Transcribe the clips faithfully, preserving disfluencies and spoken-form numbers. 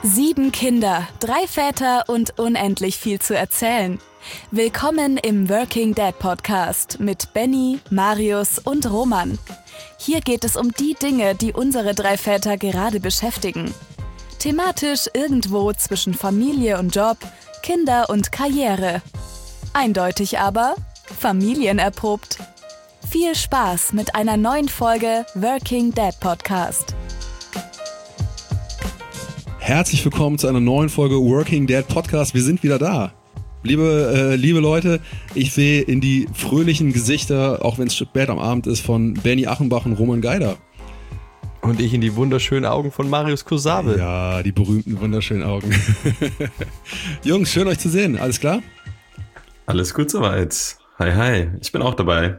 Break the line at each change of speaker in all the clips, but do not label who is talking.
Sieben Kinder, drei Väter und unendlich viel zu erzählen. Willkommen im Working Dad Podcast mit Benny, Marius und Roman. Hier geht es um die Dinge, die unsere drei Väter gerade beschäftigen. Thematisch irgendwo zwischen Familie und Job, Kinder und Karriere. Eindeutig aber familienerprobt. Viel Spaß mit einer neuen Folge Working Dad Podcast.
Herzlich willkommen zu einer neuen Folge Working Dad Podcast. Wir sind wieder da. Liebe, äh, liebe Leute, ich sehe in die fröhlichen Gesichter, auch wenn es spät am Abend ist, von Benny Achenbach und Roman Geider.
Und ich in die wunderschönen Augen von Marius Kosabe.
Ja, die berühmten, wunderschönen Augen. Jungs, schön euch zu sehen. Alles klar?
Alles gut soweit. Hi, hi. Ich bin auch dabei.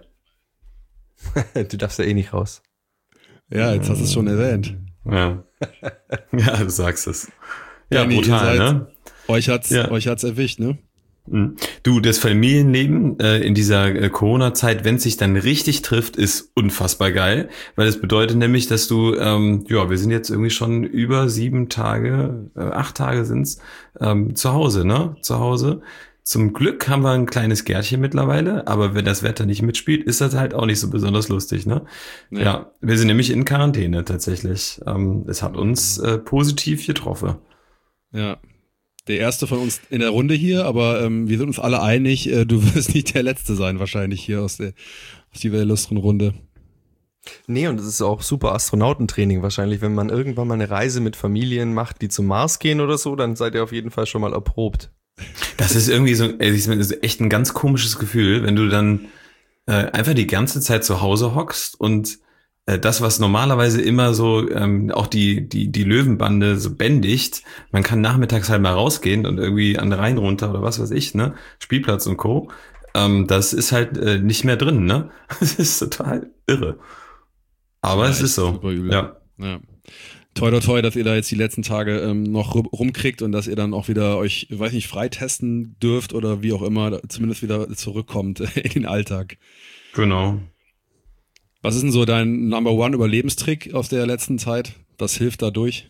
Du darfst ja eh nicht raus.
Ja, jetzt hast du es schon erwähnt.
Ja. Ja, du sagst es. Ja,
Benny,
brutal,
seid,
ne?
Euch hat's,
ja.
euch hat's erwischt, ne?
Du, das Familienleben äh, in dieser äh, Corona-Zeit, wenn es sich dann richtig trifft, ist unfassbar geil, weil es bedeutet nämlich, dass du, ähm, ja, wir sind jetzt irgendwie schon über sieben Tage, äh, acht Tage sind's, ähm, zu Hause, ne? Zu Hause. Zum Glück haben wir ein kleines Gärtchen mittlerweile, aber wenn das Wetter nicht mitspielt, ist das halt auch nicht so besonders lustig, ne? Ja, ja wir sind nämlich in Quarantäne tatsächlich. Ähm, es hat uns äh, positiv getroffen.
Ja. Der erste von uns in der Runde hier, aber ähm, wir sind uns alle einig, äh, du wirst nicht der Letzte sein wahrscheinlich hier aus der aus dieser illustren Runde.
Nee, und es ist auch super Astronautentraining wahrscheinlich, wenn man irgendwann mal eine Reise mit Familien macht, die zum Mars gehen oder so, dann seid ihr auf jeden Fall schon mal erprobt.
Das ist irgendwie so, ey, das ist echt ein ganz komisches Gefühl, wenn du dann äh, einfach die ganze Zeit zu Hause hockst und äh, das, was normalerweise immer so ähm, auch die die die Löwenbande so bändigt, man kann nachmittags halt mal rausgehen und irgendwie an den Rhein runter oder was weiß ich, ne, Spielplatz und Co. Ähm, das ist halt äh, nicht mehr drin, ne? Das ist total irre. Aber ja, es ist so.
Super übel.
Ja.
Ja. Toi, toi, toi, dass ihr da jetzt die letzten Tage ähm, noch rumkriegt und dass ihr dann auch wieder euch, weiß nicht, freitesten dürft oder wie auch immer, zumindest wieder zurückkommt in den Alltag.
Genau.
Was ist denn so dein Number One Überlebenstrick aus der letzten Zeit? Was hilft da durch?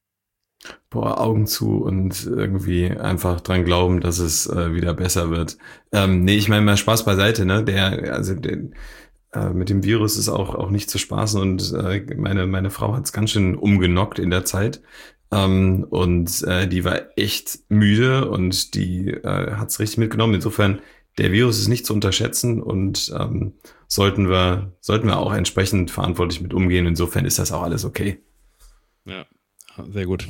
Boah, Augen zu und irgendwie einfach dran glauben, dass es äh, wieder besser wird. Ähm, nee, ich meine mal Spaß beiseite, ne? Der, also der, äh, mit dem Virus ist auch auch nicht zu spaßen und äh, meine meine Frau hat's ganz schön umgenockt in der Zeit. Ähm, und äh, die war echt müde und die äh, hat's richtig mitgenommen. Insofern, der Virus ist nicht zu unterschätzen und ähm, sollten wir sollten wir auch entsprechend verantwortlich mit umgehen. Insofern ist das auch alles okay.
Ja, sehr gut.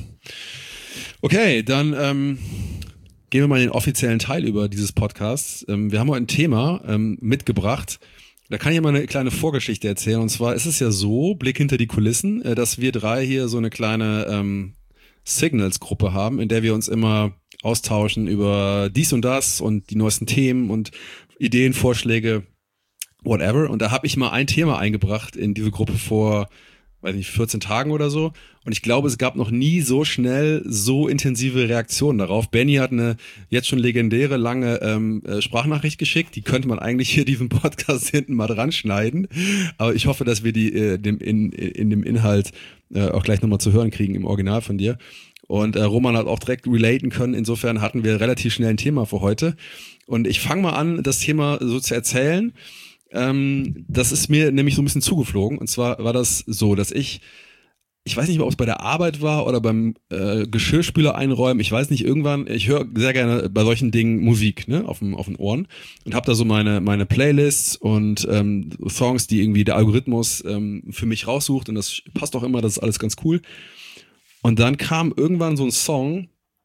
Okay, dann ähm, gehen wir mal in den offiziellen Teil über dieses Podcasts. Ähm, wir haben heute ein Thema ähm, mitgebracht. Da kann ich ja mal eine kleine Vorgeschichte erzählen. Und zwar ist es ja so, Blick hinter die Kulissen, äh, dass wir drei hier so eine kleine ähm, Signals-Gruppe haben, in der wir uns immer austauschen über dies und das und die neuesten Themen und Ideen, Vorschläge, whatever. Und da habe ich mal ein Thema eingebracht in diese Gruppe vor, weiß nicht, vierzehn Tagen oder so. Und ich glaube, es gab noch nie so schnell so intensive Reaktionen darauf. Benny hat eine jetzt schon legendäre lange ähm, Sprachnachricht geschickt. Die könnte man eigentlich hier diesen Podcast hinten mal dran schneiden. Aber ich hoffe, dass wir die äh, dem in, in dem Inhalt äh, auch gleich nochmal zu hören kriegen im Original von dir. Und äh, Roman hat auch direkt relaten können. Insofern hatten wir relativ schnell ein Thema für heute. Und ich fange mal an, das Thema so zu erzählen. Ähm, das ist mir nämlich so ein bisschen zugeflogen. Und zwar war das so, dass ich, ich weiß nicht mehr, ob es bei der Arbeit war oder beim äh, Geschirrspüler einräumen. Ich weiß nicht, irgendwann, ich höre sehr gerne bei solchen Dingen Musik, ne, auf dem auf den Ohren und habe da so meine meine Playlists und ähm, Songs, die irgendwie der Algorithmus ähm, für mich raussucht und das passt auch immer, das ist alles ganz cool. Und dann kam irgendwann so ein Song,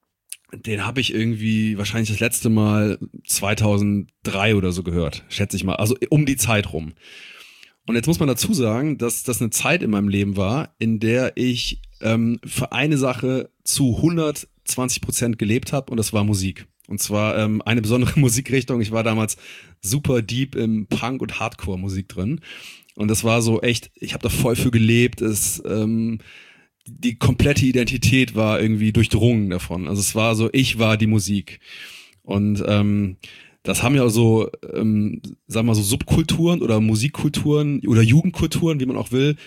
den habe ich irgendwie wahrscheinlich das letzte Mal zweitausenddrei oder so gehört, schätze ich mal, also um die Zeit rum. Und jetzt muss man dazu sagen, dass das eine Zeit in meinem Leben war, in der ich ähm, für eine Sache zu hundertzwanzig Prozent gelebt habe und das war Musik. Und zwar ähm, eine besondere Musikrichtung. Ich war damals super deep im Punk- und Hardcore-Musik drin. Und das war so echt, ich habe da voll für gelebt. Es ähm, die komplette Identität war irgendwie durchdrungen davon. Also es war so, ich war die Musik. Und ähm, das haben ja so, ähm, sagen wir mal so Subkulturen oder Musikkulturen oder Jugendkulturen, wie man auch will,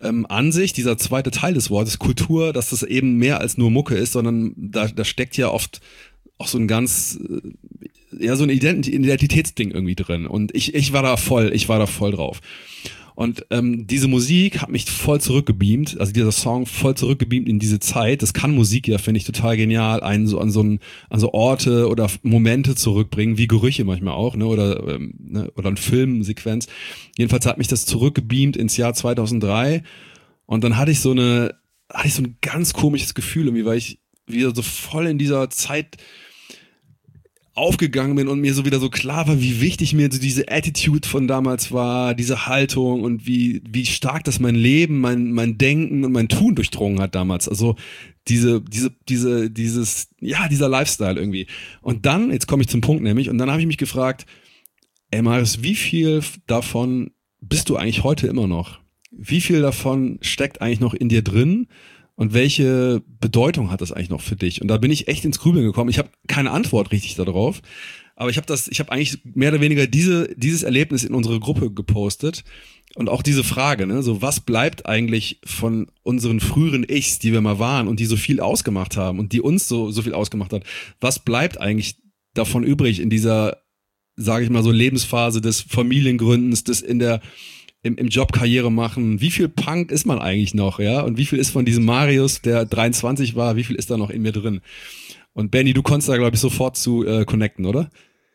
ähm, an sich, dieser zweite Teil des Wortes, Kultur, dass das eben mehr als nur Mucke ist, sondern da, da steckt ja oft auch so ein ganz, ja, so ein Ident- Identitätsding irgendwie drin. Und ich, ich war da voll, ich war da voll drauf. Und ähm, diese Musik hat mich voll zurückgebeamt, also dieser Song voll zurückgebeamt in diese Zeit. Das kann Musik ja, finde ich, total genial, einen so an so ein, an so Orte oder Momente zurückbringen, wie Gerüche manchmal auch, ne, oder ähm, ne, oder ein Filmsequenz. Jedenfalls hat mich das zurückgebeamt ins Jahr zweitausenddrei und dann hatte ich so eine, hatte ich so ein ganz komisches Gefühl, irgendwie, weil ich wieder so voll in dieser Zeit aufgegangen bin und mir so wieder so klar war, wie wichtig mir so diese Attitude von damals war, diese Haltung und wie wie stark das mein Leben, mein mein Denken und mein Tun durchdrungen hat damals. Also diese diese diese dieses ja, dieser Lifestyle irgendwie. Und dann, jetzt komme ich zum Punkt nämlich, und dann habe ich mich gefragt, ey Marius, wie viel davon bist du eigentlich heute immer noch? Wie viel davon steckt eigentlich noch in dir drin? Und welche Bedeutung hat das eigentlich noch für dich? Und da bin ich echt ins Grübeln gekommen. Ich habe keine Antwort richtig darauf, aber ich habe das, ich habe eigentlich mehr oder weniger diese dieses Erlebnis in unsere Gruppe gepostet und auch diese Frage, ne, so was bleibt eigentlich von unseren früheren Ichs, die wir mal waren und die so viel ausgemacht haben und die uns so so viel ausgemacht hat? Was bleibt eigentlich davon übrig in dieser, sage ich mal so, Lebensphase des Familiengründens, des in der Im, im Job Karriere machen, wie viel Punk ist man eigentlich noch, ja? Und wie viel ist von diesem Marius, der dreiundzwanzig war, wie viel ist da noch in mir drin? Und Benny, du konntest da, glaube ich, sofort zu äh, connecten, oder?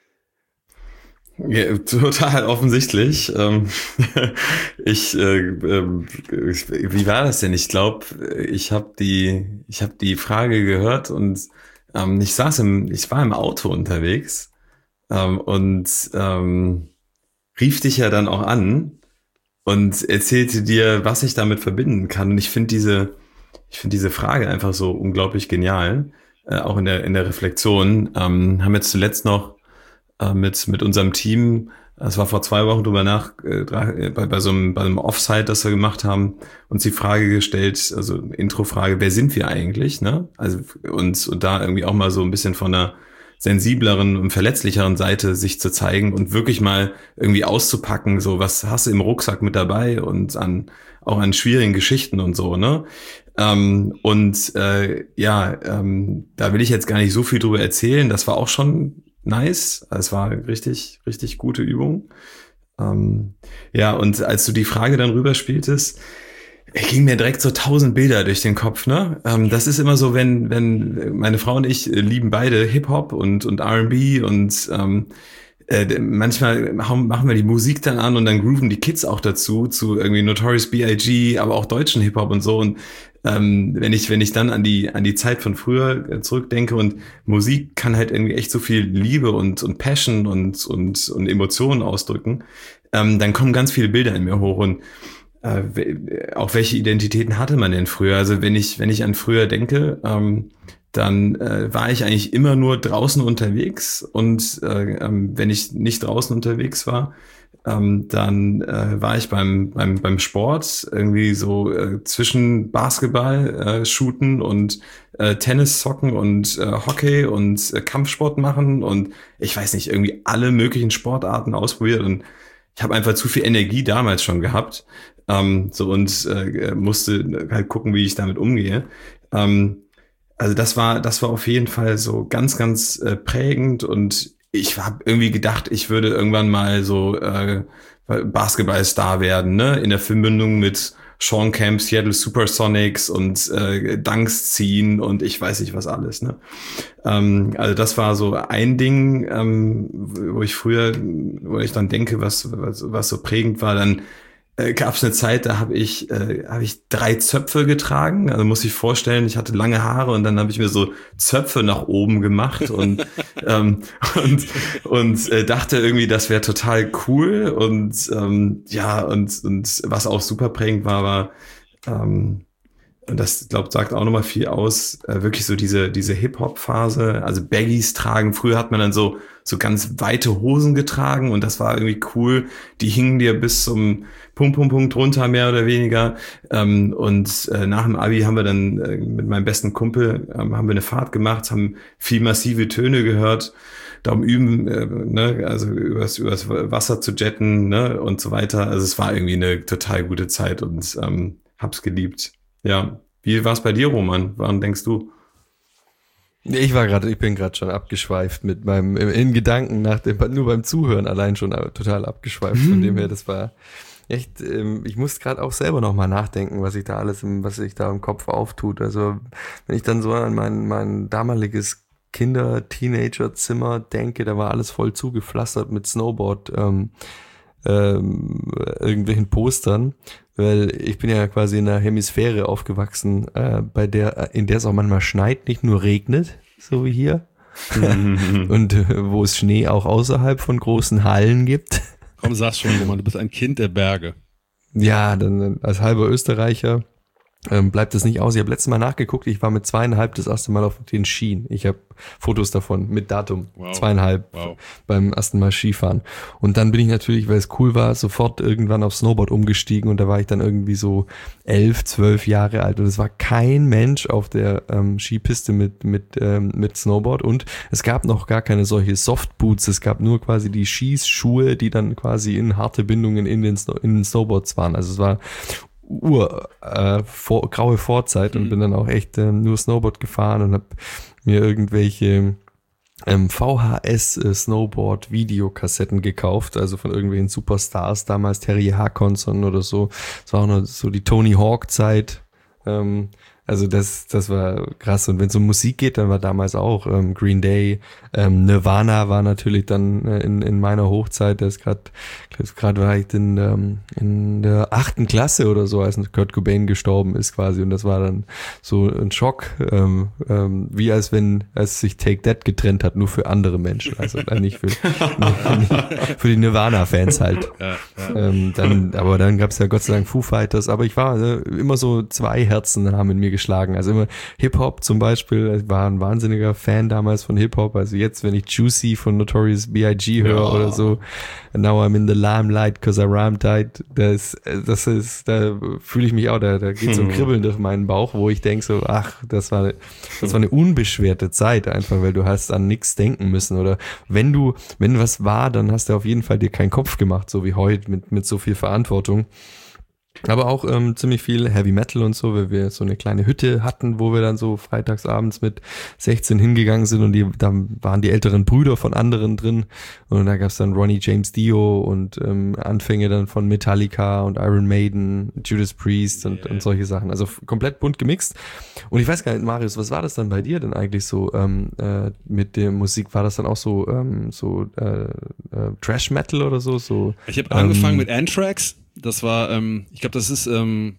Ja, total offensichtlich. Ähm, ich, äh, äh, wie war das denn? Ich glaube, ich habe die, ich habe die Frage gehört und ähm, ich saß im, ich war im Auto unterwegs ähm, und ähm, rief dich ja dann auch an. Und erzählte dir, was ich damit verbinden kann. Und ich finde diese, ich finde diese Frage einfach so unglaublich genial, äh, auch in der in der Reflexion. Ähm, haben jetzt zuletzt noch äh, mit mit unserem Team, das war vor zwei Wochen drüber nach, äh, bei bei so einem bei einem Offsite, das wir gemacht haben, uns die Frage gestellt, also Introfrage, wer sind wir eigentlich? Ne? Also und und da irgendwie auch mal so ein bisschen von einer sensibleren und verletzlicheren Seite sich zu zeigen und wirklich mal irgendwie auszupacken, so was hast du im Rucksack mit dabei und an auch an schwierigen Geschichten und so, ne? Ähm, und äh, ja, ähm, da will ich jetzt gar nicht so viel drüber erzählen. Das war auch schon nice. Es war richtig, richtig gute Übung. Ähm, ja, und als du die Frage dann rüberspieltest, ging mir direkt so tausend Bilder durch den Kopf, ne? Ähm, das ist immer so, wenn wenn meine Frau und ich lieben beide Hip-Hop und und R and B und ähm, äh, manchmal machen wir die Musik dann an und dann grooven die Kids auch dazu, zu irgendwie Notorious B I G, aber auch deutschen Hip-Hop und so. Und ähm, wenn ich wenn ich dann an die an die Zeit von früher zurückdenke und Musik kann halt irgendwie echt so viel Liebe und und Passion und und und Emotionen ausdrücken, ähm, dann kommen ganz viele Bilder in mir hoch und Äh, auch welche Identitäten hatte man denn früher? Also wenn ich wenn ich an früher denke, ähm, dann äh, war ich eigentlich immer nur draußen unterwegs und äh, ähm, wenn ich nicht draußen unterwegs war, ähm, dann äh, war ich beim beim beim Sport irgendwie so äh, zwischen Basketball äh, shooten und äh, Tennis zocken und äh, Hockey und äh, Kampfsport machen und ich weiß nicht, irgendwie alle möglichen Sportarten ausprobiert und ich habe einfach zu viel Energie damals schon gehabt, ähm, so und äh, musste halt gucken, wie ich damit umgehe. Ähm, also das war, das war auf jeden Fall so ganz, ganz äh, prägend und ich habe irgendwie gedacht, ich würde irgendwann mal so äh, Basketballstar werden, ne, in der Verbindung mit Sean Kemp, Seattle Supersonics und äh, Dunks ziehen und ich weiß nicht was alles, ne. Ähm, also das war so ein Ding, ähm, wo ich früher, wo ich dann denke, was was, was so prägend war, dann äh, gab es eine Zeit, da habe ich äh, habe ich drei Zöpfe getragen. Also muss ich vorstellen, ich hatte lange Haare und dann habe ich mir so Zöpfe nach oben gemacht und ähm, und und äh, dachte irgendwie, das wäre total cool und ähm, ja und und was auch super prägend war, war ähm, und das, glaube sagt auch nochmal viel aus, äh, wirklich so diese diese Hip-Hop-Phase, also Baggies tragen. Früher hat man dann so so ganz weite Hosen getragen und das war irgendwie cool. Die hingen dir bis zum Punkt, Punkt, Punkt runter, mehr oder weniger. Ähm, und äh, nach dem Abi haben wir dann äh, mit meinem besten Kumpel, ähm, haben wir eine Fahrt gemacht, haben viel massive Töne gehört, darum üben, äh, ne, also übers, übers Wasser zu jetten, ne, und so weiter. Also es war irgendwie eine total gute Zeit und ähm, hab's geliebt. Ja. Wie war's bei dir, Roman? Wann denkst du?
Ich war gerade, ich bin gerade schon abgeschweift mit meinem, in Gedanken nach dem, nur beim Zuhören allein schon total abgeschweift. Von dem her, das war echt, ähm, ich muss gerade auch selber nochmal nachdenken, was ich da alles, im, was sich da im Kopf auftut. Also, wenn ich dann so an mein, mein damaliges Kinder-Teenager-Zimmer denke, da war alles voll zugepflastert mit Snowboard, ähm, ähm, irgendwelchen Postern, weil ich bin ja quasi in einer Hemisphäre aufgewachsen, äh, bei der, in der es auch manchmal schneit, nicht nur regnet, so wie hier, und äh, wo es Schnee auch außerhalb von großen Hallen gibt.
Komm, sag's schon, Roman, du bist ein Kind der Berge.
Ja, dann als halber Österreicher ähm, bleibt es nicht aus. Ich habe letztes Mal nachgeguckt, ich war mit zweieinhalb das erste Mal auf den Skien. Ich habe Fotos davon mit Datum, wow. zweieinhalb wow. beim ersten Mal Skifahren. Und dann bin ich natürlich, weil es cool war, sofort irgendwann auf Snowboard umgestiegen und da war ich dann irgendwie so elf, zwölf Jahre alt und es war kein Mensch auf der ähm, Skipiste mit mit ähm, mit Snowboard und es gab noch gar keine solche Softboots, es gab nur quasi die Skischuhe, die dann quasi in harte Bindungen in den, Snow- in den Snowboards waren. Also es war Ur, äh, vor, graue Vorzeit und mhm. bin dann auch echt äh, nur Snowboard gefahren und habe mir irgendwelche ähm, V H S äh, Snowboard Videokassetten gekauft, also von irgendwelchen Superstars, damals Terry Harkonson oder so. Das war auch noch so die Tony Hawk Zeit. Ähm, also das das war krass. Und wenn es um Musik geht, dann war damals auch ähm, Green Day, ähm, Nirvana war natürlich dann äh, in in meiner Hochzeit. Das gerade gerade war ich in ähm, in der achten Klasse oder so, als Kurt Cobain gestorben ist quasi. Und das war dann so ein Schock, ähm, ähm, wie als wenn als sich Take That getrennt hat, nur für andere Menschen, also nicht für für die Nirvana-Fans halt. Ja, ja. Ähm, dann, aber dann gab's ja Gott sei Dank Foo Fighters. Aber ich war äh, immer so zwei Herzen haben in mir geschlagen. Also immer Hip-Hop zum Beispiel, ich war ein wahnsinniger Fan damals von Hip-Hop, also jetzt, wenn ich Juicy von Notorious B I G höre ja. oder so, Now I'm in the limelight cause I rhyme tight, das, das ist, da fühle ich mich auch, da, da geht so ein Kribbeln durch meinen Bauch, wo ich denke so, ach, das war, das war eine unbeschwerte Zeit einfach, weil du hast an nichts denken müssen oder wenn du, wenn was war, dann hast du auf jeden Fall dir keinen Kopf gemacht, so wie heute mit, mit so viel Verantwortung. Aber auch ähm, ziemlich viel Heavy Metal und so, weil wir so eine kleine Hütte hatten, wo wir dann so freitagsabends mit sechzehn hingegangen sind und die, da waren die älteren Brüder von anderen drin und da gab's dann Ronnie James Dio und ähm, Anfänge dann von Metallica und Iron Maiden, Judas Priest und, yeah. und solche Sachen. Also f- komplett bunt gemixt. Und ich weiß gar nicht, Marius, was war das dann bei dir denn eigentlich so ähm, äh, mit der Musik? War das dann auch so ähm, so äh, äh, Trash Metal oder so? so
ich habe angefangen ähm, mit Anthrax. Das war, ähm, ich glaube, das ist, ähm,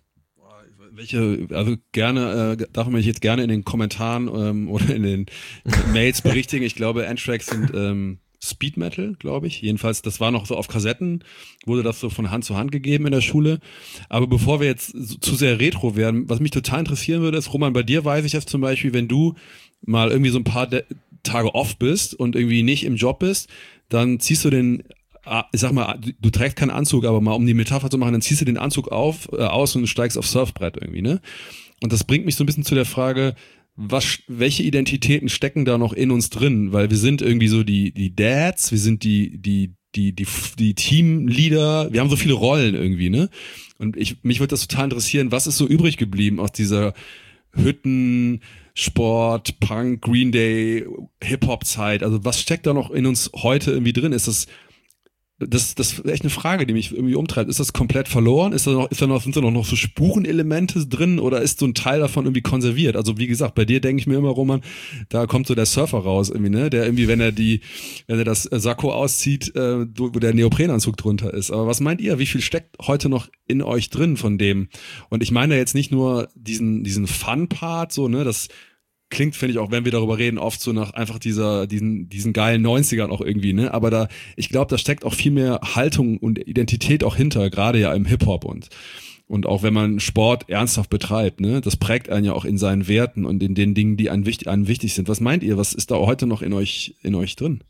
welche, also gerne, äh, darf man mich jetzt gerne in den Kommentaren ähm, oder in den Mails berichtigen. Ich glaube, Anthrax sind ähm, Speed Metal, glaube ich. Jedenfalls, das war noch so auf Kassetten, wurde das so von Hand zu Hand gegeben in der Schule. Aber bevor wir jetzt so, zu sehr retro werden, was mich total interessieren würde, ist, Roman, bei dir weiß ich jetzt zum Beispiel, wenn du mal irgendwie so ein paar De- Tage off bist und irgendwie nicht im Job bist, dann ziehst du den ich sag mal, du, du trägst keinen Anzug, aber mal um die Metapher zu machen, dann ziehst du den Anzug auf, äh, aus und steigst aufs Surfbrett irgendwie, ne? Und das bringt mich so ein bisschen zu der Frage, was, welche Identitäten stecken da noch in uns drin? Weil wir sind irgendwie so die, die Dads, wir sind die, die, die, die, die Teamleader, wir haben so viele Rollen irgendwie, ne? Und ich, mich würde das total interessieren, was ist so übrig geblieben aus dieser Hütten, Sport, Punk, Green Day, Hip-Hop-Zeit? Also was steckt da noch in uns heute irgendwie drin? Ist das Das, das ist echt eine Frage, die mich irgendwie umtreibt. Ist das komplett verloren? Ist da noch, ist da noch, sind da noch, noch so Spurenelemente drin oder ist so ein Teil davon irgendwie konserviert? Also wie gesagt, bei dir denke ich mir immer, Roman, da kommt so der Surfer raus irgendwie, ne? Der irgendwie, wenn er die, wenn er das Sakko auszieht, äh, wo der Neoprenanzug drunter ist. Aber was meint ihr? Wie viel steckt heute noch in euch drin von dem? Und ich meine jetzt nicht nur diesen, diesen Fun-Part, so, ne? Das klingt, finde ich auch, wenn wir darüber reden, oft so nach einfach dieser, diesen, diesen geilen neunzigern auch irgendwie, ne? Aber da, ich glaube, da steckt auch viel mehr Haltung und Identität auch hinter, gerade ja im Hip-Hop und, und auch wenn man Sport ernsthaft betreibt, ne? Das prägt einen ja auch in seinen Werten und in den Dingen, die einem wichtig, einem wichtig sind. Was meint ihr? Was ist da heute noch in euch, in euch drin?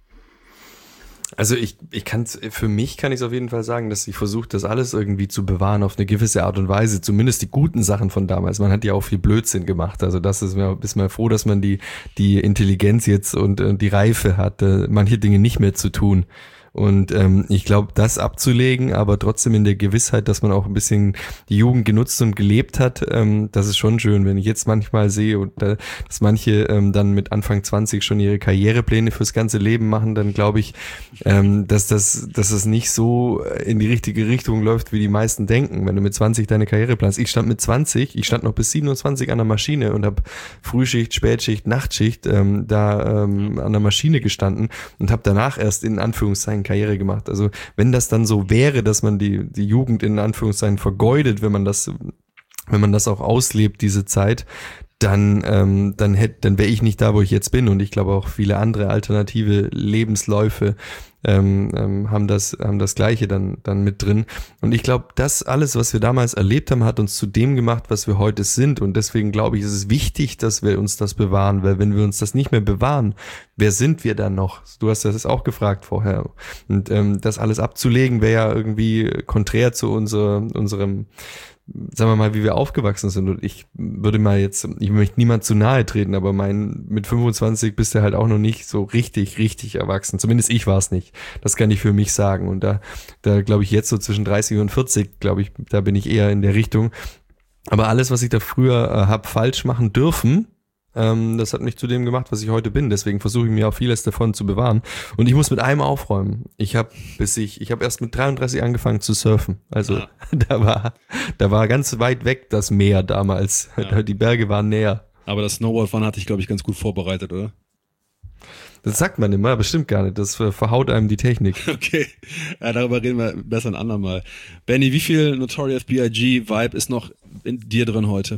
Also ich, ich kann's, für mich kann ich es auf jeden Fall sagen, dass ich versuche, das alles irgendwie zu bewahren auf eine gewisse Art und Weise, zumindest die guten Sachen von damals. Man hat ja auch viel Blödsinn gemacht, also das ist mir, ist mal froh, dass man die, die Intelligenz jetzt und äh, die Reife hat, äh, manche Dinge nicht mehr zu tun, Und ähm, ich glaube, das abzulegen, aber trotzdem in der Gewissheit, dass man auch ein bisschen die Jugend genutzt und gelebt hat, ähm, das ist schon schön, wenn ich jetzt manchmal sehe, und, äh, dass manche ähm, dann mit Anfang zwanzig schon ihre Karrierepläne fürs ganze Leben machen, dann glaube ich, ähm, dass das dass das nicht so in die richtige Richtung läuft, wie die meisten denken, wenn du mit zwanzig deine Karriere planst. Ich stand mit zwanzig, ich stand noch bis siebenundzwanzig an der Maschine und habe Frühschicht, Spätschicht, Nachtschicht ähm, da ähm, an der Maschine gestanden und habe danach erst in Anführungszeichen Karriere gemacht. Also wenn das dann so wäre, dass man die die Jugend in Anführungszeichen vergeudet, wenn man das wenn man das auch auslebt, diese Zeit, dann ähm, dann hätte dann wäre ich nicht da, wo ich jetzt bin, und ich glaube auch viele andere alternative Lebensläufe ähm, ähm, haben das haben das Gleiche dann dann mit drin, und ich glaube, das alles, was wir damals erlebt haben, hat uns zu dem gemacht, was wir heute sind, und deswegen glaube ich, ist es wichtig, dass wir uns das bewahren, weil wenn wir uns das nicht mehr bewahren, wer sind wir dann noch? Du hast das auch gefragt vorher, und ähm, das alles abzulegen wäre ja irgendwie konträr zu unser, unserem, sagen wir mal, wie wir aufgewachsen sind. Und ich würde mal jetzt, ich möchte niemand zu nahe treten, aber mein, mit fünfundzwanzig bist du halt auch noch nicht so richtig, richtig erwachsen. Zumindest ich war es nicht. Das kann ich für mich sagen. Und da, da glaube ich jetzt so zwischen dreißig und vierzig, glaube ich, da bin ich eher in der Richtung. Aber alles, was ich da früher äh, habe falsch machen dürfen, ähm, das hat mich zu dem gemacht, was ich heute bin. Deswegen versuche ich mir auch vieles davon zu bewahren. Und ich muss mit einem aufräumen. Ich habe bis ich, ich habe erst mit dreiunddreißig angefangen zu surfen. Also ja. da war, da war ganz weit weg das Meer damals. Ja. Die Berge waren näher.
Aber das Snowboardfahren hatte ich, glaube ich, ganz gut vorbereitet, oder?
Das sagt man immer, bestimmt gar nicht. Das verhaut einem die Technik.
Okay, ja, darüber reden wir besser ein andermal. Benny, wie viel Notorious B I G Vibe ist noch in dir drin heute?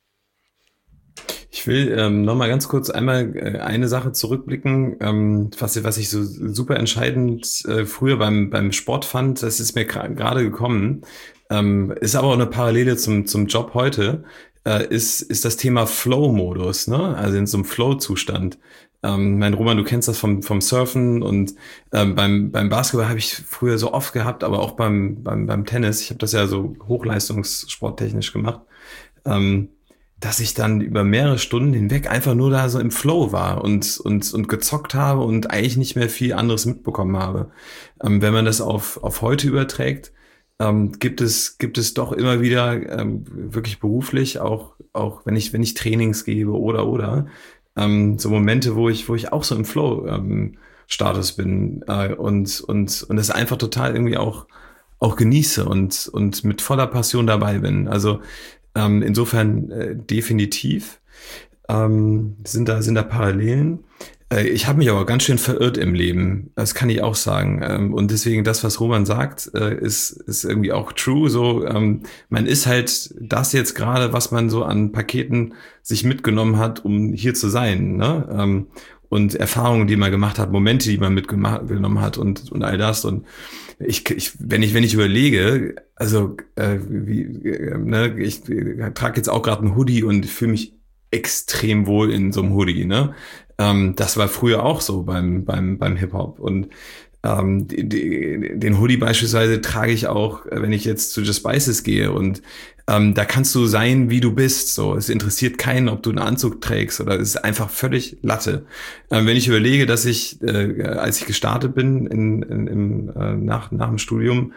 Ich will ähm, nochmal ganz kurz einmal äh, eine Sache zurückblicken, ähm, was, was ich so super entscheidend äh, früher beim beim Sport fand, das ist mir gerade gra- gekommen, ähm, ist aber auch eine Parallele zum zum Job heute, äh, ist ist das Thema Flow-Modus, ne? Also in so einem Flow-Zustand. Ähm, mein Roman, du kennst das vom vom Surfen, und ähm, beim beim Basketball habe ich früher so oft gehabt, aber auch beim beim beim Tennis. Ich habe das ja so hochleistungssporttechnisch gemacht. Ähm, dass ich dann über mehrere Stunden hinweg einfach nur da so im Flow war und und und gezockt habe und eigentlich nicht mehr viel anderes mitbekommen habe. Ähm, wenn man das auf auf heute überträgt, ähm, gibt es gibt es doch immer wieder ähm, wirklich beruflich, auch auch wenn ich wenn ich Trainings gebe oder oder ähm, so Momente, wo ich wo ich auch so im Flow ähm, Status bin äh, und und und das einfach total irgendwie auch auch genieße und und mit voller Passion dabei bin. Also Ähm, insofern äh, definitiv ähm, sind da sind da Parallelen. Äh, ich habe mich aber ganz schön verirrt im Leben, das kann ich auch sagen. Ähm, und deswegen das, was Roman sagt, äh, ist ist irgendwie auch true. So, ähm, man ist halt das jetzt gerade, was man so an Paketen sich mitgenommen hat, um hier zu sein, ne? Ähm, und Erfahrungen, die man gemacht hat, Momente, die man mitgenommen hat und und all das. Und ich, ich wenn ich wenn ich überlege, also äh, wie, äh, ne, ich äh, trage jetzt auch gerade einen Hoodie und fühle mich extrem wohl in so einem Hoodie, ne? Ähm, das war früher auch so beim beim beim Hip Hop, und ähm, die, die, den Hoodie beispielsweise trage ich auch, wenn ich jetzt zu Just Spices gehe, und ähm, da kannst du sein, wie du bist. So, es interessiert keinen, ob du einen Anzug trägst, oder es ist einfach völlig Latte. Ähm, wenn ich überlege, dass ich, äh, als ich gestartet bin in, in, im, äh, nach nach dem Studium,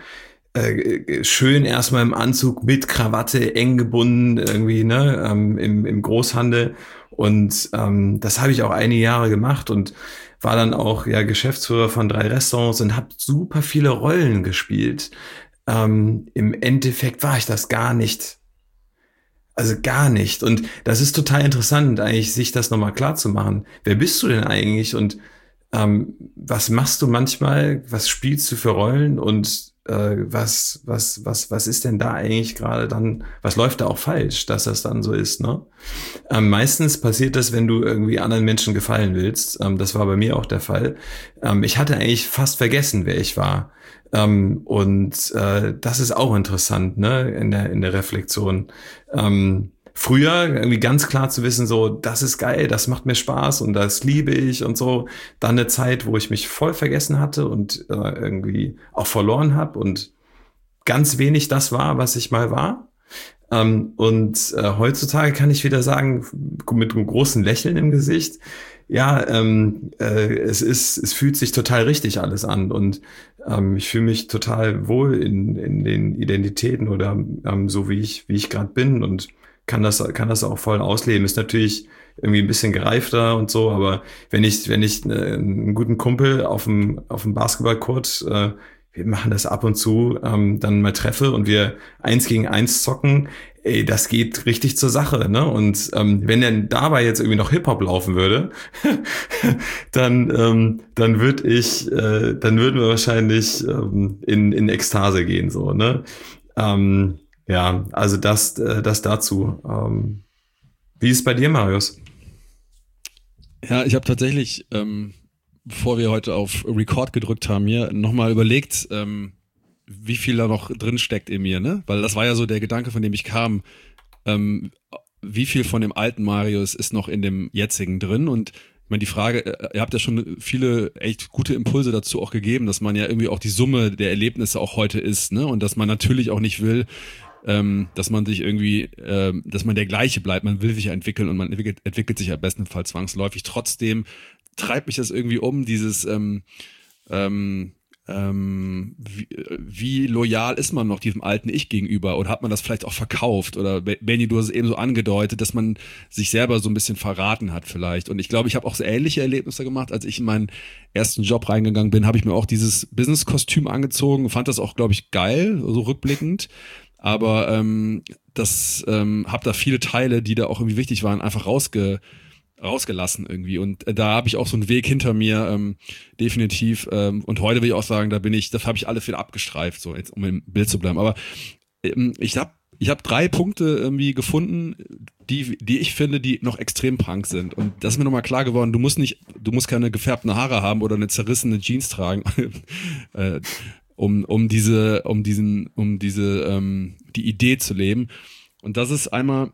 äh, schön erstmal im Anzug mit Krawatte, eng gebunden irgendwie, ne, ähm, im im Großhandel, und ähm, das habe ich auch einige Jahre gemacht und war dann auch ja Geschäftsführer von drei Restaurants und habe super viele Rollen gespielt. Ähm, im Endeffekt war ich das gar nicht. Also gar nicht. Und das ist total interessant, eigentlich sich das nochmal klar zu machen. Wer bist du denn eigentlich, und ähm, was machst du manchmal? Was spielst du für Rollen, und äh, was was was was ist denn da eigentlich gerade dann? Was läuft da auch falsch, dass das dann so ist, ne? Ähm, meistens passiert das, wenn du irgendwie anderen Menschen gefallen willst. Ähm, das war bei mir auch der Fall. Ähm, ich hatte eigentlich fast vergessen, wer ich war. Ähm, und äh, das ist auch interessant, ne, in der in der Reflexion. Ähm, früher irgendwie ganz klar zu wissen, so, das ist geil, das macht mir Spaß und das liebe ich und so. Dann eine Zeit, wo ich mich voll vergessen hatte und äh, irgendwie auch verloren habe und ganz wenig das war, was ich mal war. Ähm, und äh, heutzutage kann ich wieder sagen, mit einem großen Lächeln im Gesicht, ja, ähm, äh, es ist, es fühlt sich total richtig alles an und ähm, ich fühle mich total wohl in, in den Identitäten oder ähm, so wie ich, wie ich gerade bin und kann das, kann das auch voll ausleben. Ist natürlich irgendwie ein bisschen gereifter und so, aber wenn ich, wenn ich äh, einen guten Kumpel auf dem, auf dem Basketballcourt, äh, wir machen das ab und zu, ähm, dann mal treffe und wir eins gegen eins zocken, ey, das geht richtig zur Sache, ne? Und ähm, wenn dann dabei jetzt irgendwie noch Hip-Hop laufen würde, dann ähm, dann würde ich, äh, dann würden wir wahrscheinlich ähm, in in Ekstase gehen, so, ne? Ähm, ja, also das äh, das dazu. Ähm, wie ist es bei dir, Marius?
Ja, ich habe tatsächlich, ähm, bevor wir heute auf Record gedrückt haben, mir nochmal überlegt, ähm, wie viel da noch drin steckt in mir, ne? Weil das war ja so der Gedanke, von dem ich kam, ähm, wie viel von dem alten Marius ist noch in dem jetzigen drin? Und ich meine, die Frage, ihr habt ja schon viele echt gute Impulse dazu auch gegeben, dass man ja irgendwie auch die Summe der Erlebnisse auch heute ist, ne? Und dass man natürlich auch nicht will, ähm, dass man sich irgendwie, ähm, dass man der gleiche bleibt. Man will sich ja entwickeln und man entwickelt, entwickelt sich ja bestenfalls zwangsläufig. Trotzdem treibt mich das irgendwie um, dieses ähm, ähm, ähm, wie, wie loyal ist man noch diesem alten Ich gegenüber oder hat man das vielleicht auch verkauft oder Benny, du hast es eben so angedeutet, dass man sich selber so ein bisschen verraten hat vielleicht und ich glaube, ich habe auch so ähnliche Erlebnisse gemacht, als ich in meinen ersten Job reingegangen bin, habe ich mir auch dieses Business-Kostüm angezogen, fand das auch, glaube ich, geil, so rückblickend, aber ähm, das ähm, habe da viele Teile, die da auch irgendwie wichtig waren, einfach rausge rausgelassen irgendwie und äh, da habe ich auch so einen Weg hinter mir ähm, definitiv ähm, und heute will ich auch sagen, da bin ich, das habe ich alles wieder abgestreift, so jetzt um im Bild zu bleiben, aber ähm, ich habe ich habe drei Punkte irgendwie gefunden, die die ich finde, die noch extrem Punk sind und das ist mir nochmal klar geworden, du musst nicht, du musst keine gefärbten Haare haben oder eine zerrissene Jeans tragen, äh, um um diese um diesen um diese ähm, die Idee zu leben und das ist einmal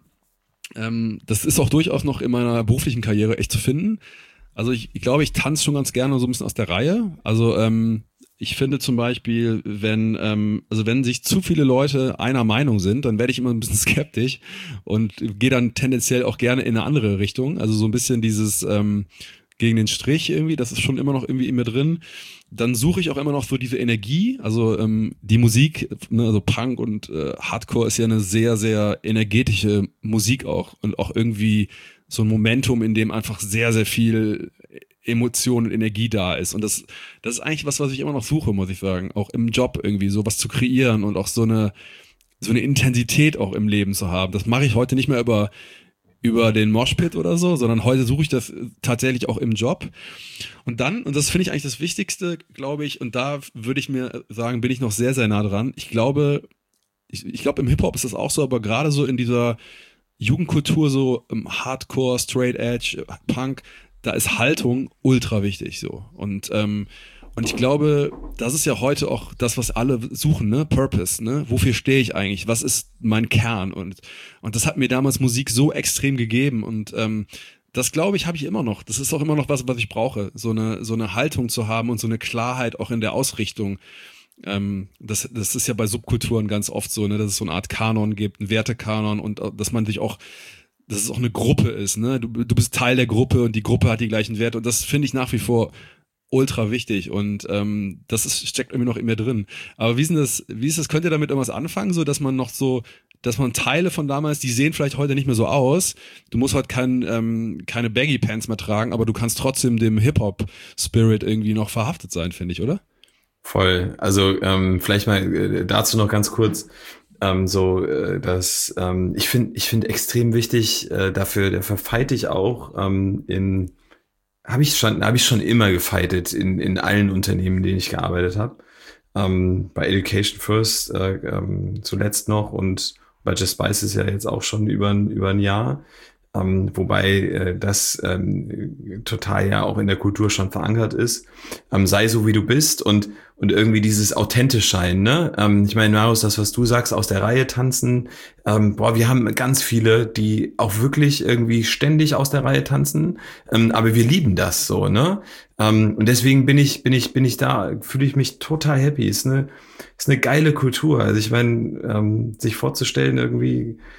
Ähm, das ist auch durchaus noch in meiner beruflichen Karriere echt zu finden. Also ich, ich glaube, ich tanze schon ganz gerne so ein bisschen aus der Reihe. Also ähm, ich finde zum Beispiel, wenn ähm, also wenn sich zu viele Leute einer Meinung sind, dann werde ich immer ein bisschen skeptisch und gehe dann tendenziell auch gerne in eine andere Richtung. Also so ein bisschen dieses ähm, gegen den Strich irgendwie, das ist schon immer noch irgendwie in mir drin. Dann suche ich auch immer noch so diese Energie, also ähm, die Musik, ne, also Punk und äh, Hardcore ist ja eine sehr, sehr energetische Musik auch und auch irgendwie so ein Momentum, in dem einfach sehr, sehr viel Emotion und Energie da ist und das das ist eigentlich was, was ich immer noch suche, muss ich sagen, auch im Job irgendwie so was zu kreieren und auch so eine so eine Intensität auch im Leben zu haben. Das mache ich heute nicht mehr über über den Moshpit oder so, sondern heute suche ich das tatsächlich auch im Job. Und dann, und das finde ich eigentlich das Wichtigste, glaube ich, und da würde ich mir sagen, bin ich noch sehr, sehr nah dran. Ich glaube, ich, ich glaube, im Hip-Hop ist das auch so, aber gerade so in dieser Jugendkultur, so im Hardcore, Straight Edge, Punk, da ist Haltung ultra wichtig so. Und ähm, Und ich glaube, das ist ja heute auch das, was alle suchen, ne? Purpose, ne? Wofür stehe ich eigentlich? Was ist mein Kern? Und und das hat mir damals Musik so extrem gegeben und ähm, das glaube ich, habe ich immer noch. Das ist auch immer noch was, was ich brauche, so eine so eine Haltung zu haben und so eine Klarheit auch in der Ausrichtung. Ähm, das das ist ja bei Subkulturen ganz oft so, ne, dass es so eine Art Kanon gibt, einen Wertekanon und dass man sich auch, dass es auch eine Gruppe ist, ne? Du du bist Teil der Gruppe und die Gruppe hat die gleichen Werte und das finde ich nach wie vor ultra wichtig und ähm, das ist, steckt irgendwie noch in mir drin. Aber wie ist denn das, wie ist das, könnt ihr damit irgendwas anfangen, so dass man noch so, dass man Teile von damals, die sehen vielleicht heute nicht mehr so aus, du musst halt kein, ähm, keine Baggy Pants mehr tragen, aber du kannst trotzdem dem Hip-Hop-Spirit irgendwie noch verhaftet sein, finde ich, oder?
Voll, also ähm, vielleicht mal äh, dazu noch ganz kurz, ähm, so, äh, dass ähm, ich finde ich finde extrem wichtig, äh, dafür, dafür fighte ich auch ähm, in Habe ich schon, habe ich schon immer gefightet in in allen Unternehmen, in denen ich gearbeitet habe. Ähm, bei Education First äh, ähm, zuletzt noch und bei Just Spice ist ja jetzt auch schon über ein über ein Jahr. Ähm, wobei äh, das ähm, total ja auch in der Kultur schon verankert ist. Ähm, sei so wie du bist und und irgendwie dieses authentisch sein, ne? Ähm, ich meine, Marius, das, was du sagst, aus der Reihe tanzen, ähm, boah, wir haben ganz viele, die auch wirklich irgendwie ständig aus der Reihe tanzen, ähm, aber wir lieben das so, ne? Ähm, und deswegen bin ich, bin ich, bin ich da, fühle ich mich total happy. Ist eine, ist eine geile Kultur. Also ich meine, ähm, sich vorzustellen irgendwie,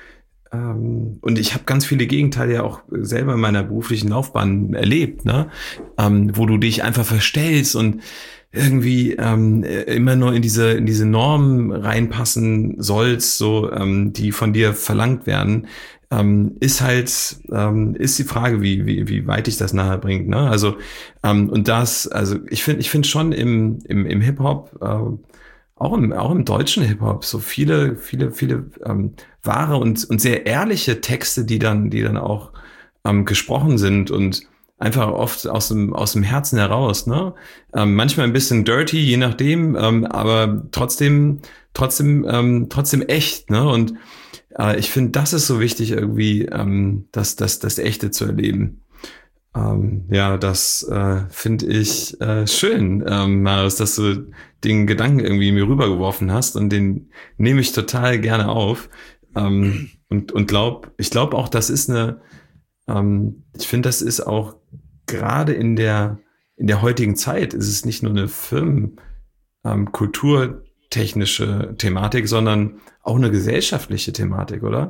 ähm, und ich habe ganz viele Gegenteile ja auch selber in meiner beruflichen Laufbahn erlebt, ne? Ähm, wo du dich einfach verstellst und irgendwie ähm, immer nur in diese in diese Normen reinpassen sollst, so ähm, die von dir verlangt werden, ähm, ist halt ähm, ist die Frage, wie wie wie weit dich das nachher bringt, ne? Also ähm, und das, also ich finde ich finde schon im im im Hip Hop äh, auch im auch im deutschen Hip Hop so viele viele viele ähm, wahre und und sehr ehrliche Texte, die dann die dann auch ähm, gesprochen sind und einfach oft aus dem aus dem Herzen heraus, ne? Ähm, manchmal ein bisschen dirty, je nachdem, ähm, aber trotzdem trotzdem ähm, trotzdem echt, ne? Und äh, ich finde, das ist so wichtig irgendwie, ähm, das das das Echte zu erleben. Ähm, ja, das äh, finde ich äh, schön, ähm, Marius, dass du den Gedanken irgendwie mir rübergeworfen hast und den nehme ich total gerne auf ähm, und und glaub, ich glaube auch, das ist eine Ähm, ich finde, das ist auch gerade in der in der heutigen Zeit ist es nicht nur eine Firmen ähm, kulturtechnische Thematik, sondern auch eine gesellschaftliche Thematik, oder?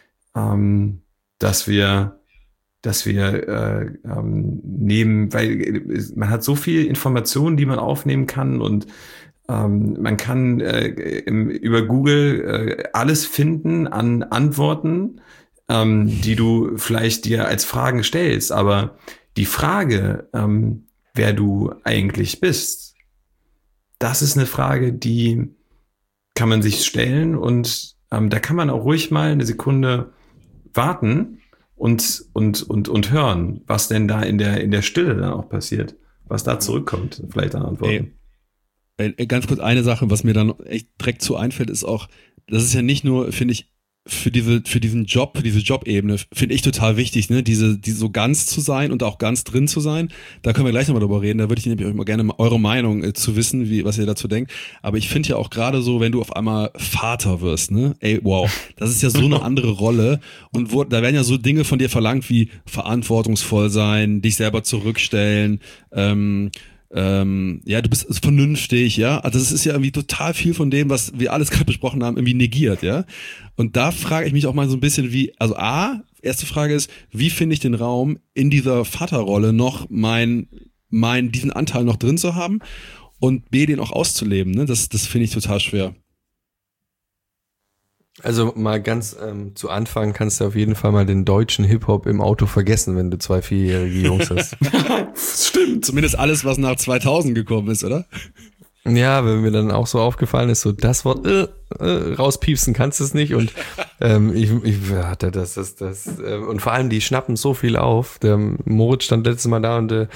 Ähm, dass wir dass wir äh, ähm, neben, weil man hat so viel Informationen, die man aufnehmen kann und ähm, man kann äh, im, über Google äh, alles finden an Antworten, ähm, die du vielleicht dir als Fragen stellst. Aber die Frage, ähm, wer du eigentlich bist, das ist eine Frage, die kann man sich stellen und ähm, da kann man auch ruhig mal eine Sekunde warten und und und und hören, was denn da in der in der Stille dann auch passiert, was da zurückkommt, vielleicht an Antworten.
Ey, ey, ganz kurz eine Sache, was mir dann echt direkt zu einfällt, ist auch, das ist ja nicht nur, finde ich, für diese für diesen Job, für diese Jobebene finde ich total wichtig, ne, diese die so ganz zu sein und auch ganz drin zu sein. Da können wir gleich nochmal drüber reden. Da würde ich nämlich euch mal gerne eure Meinung äh, zu wissen, wie was ihr dazu denkt. Aber ich finde ja auch gerade so, wenn du auf einmal Vater wirst, ne, ey, wow, das ist ja so eine andere Rolle und wo, da werden ja so Dinge von dir verlangt wie verantwortungsvoll sein, dich selber zurückstellen, ähm, Ähm, ja, du bist vernünftig, ja. Also das ist ja irgendwie total viel von dem, was wir alles gerade besprochen haben, irgendwie negiert, ja. Und da frage ich mich auch mal so ein bisschen wie, also A, erste Frage ist, wie finde ich den Raum in dieser Vaterrolle noch mein, mein, diesen Anteil noch drin zu haben und B, den auch auszuleben, ne? Das, das finde ich total schwer.
Also mal ganz ähm, zu Anfang kannst du auf jeden Fall mal den deutschen Hip-Hop im Auto vergessen, wenn du zwei vierjährige Jungs hast.
Stimmt. Zumindest alles, was nach zweitausend gekommen ist, oder?
Ja, wenn mir dann auch so aufgefallen ist, so das Wort äh, äh, rauspiepsen kannst du es nicht und ähm, ich, ich hatte das, das, das äh, und vor allem die schnappen so viel auf. Der Moritz stand letztes Mal da und äh,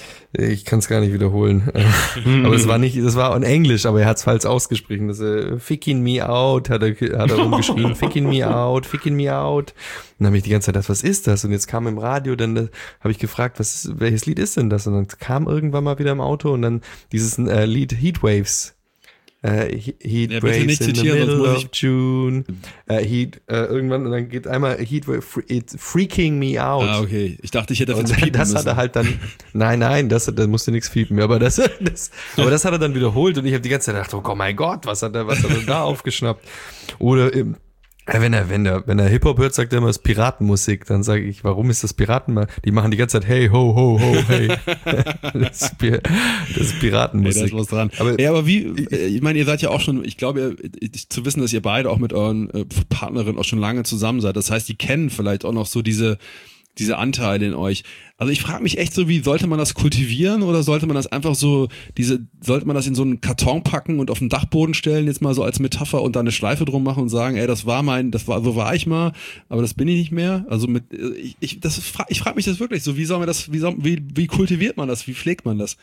ich kann es gar nicht wiederholen. Aber es war nicht, das war in Englisch, aber er hat es falsch ausgesprochen. Das äh, Ficking me out, hat er, hat er rumgeschrien, Ficking me out, Ficking me out. Und dann habe ich die ganze Zeit gedacht, was ist das? Und jetzt kam im Radio, dann äh, habe ich gefragt, was ist, welches Lied ist denn das? Und dann kam irgendwann mal wieder im Auto und dann dieses äh, Lied Heatwaves. Uh, Heat
ja,
Waves in the middle of
ich...
June. Uh, heat, uh, irgendwann, und dann geht einmal Heat Wave, it's freaking me out.
Ah, okay. Ich dachte, ich hätte
das piepen Das müssen. Hat er halt dann, nein, nein, das, das musste nichts piepen, aber das, das, aber das hat er dann wiederholt und ich habe die ganze Zeit gedacht, oh mein Gott, was hat er, was hat er da aufgeschnappt? Oder im, wenn er, wenn er, wenn er Hip-Hop hört, sagt er immer, es ist Piratenmusik. Dann sage ich, warum ist das Piraten? Die machen die ganze Zeit, hey, ho, ho, ho, hey. das, ist, das ist Piratenmusik.
Hey, da ist was dran. Aber, ja, aber wie, ich meine, ihr seid ja auch schon, ich glaube, zu wissen, dass ihr beide auch mit euren äh, Partnerinnen auch schon lange zusammen seid. Das heißt, die kennen vielleicht auch noch so diese, diese Anteile in euch. Also ich frage mich echt so, wie sollte man das kultivieren oder sollte man das einfach so, diese, sollte man das in so einen Karton packen und auf den Dachboden stellen, jetzt mal so als Metapher und da eine Schleife drum machen und sagen, ey, das war mein, das war, so war ich mal, aber das bin ich nicht mehr. Also mit, ich, ich, das, ich frage mich das wirklich so, wie soll man das, wie, soll, wie, wie kultiviert man das, wie pflegt man das?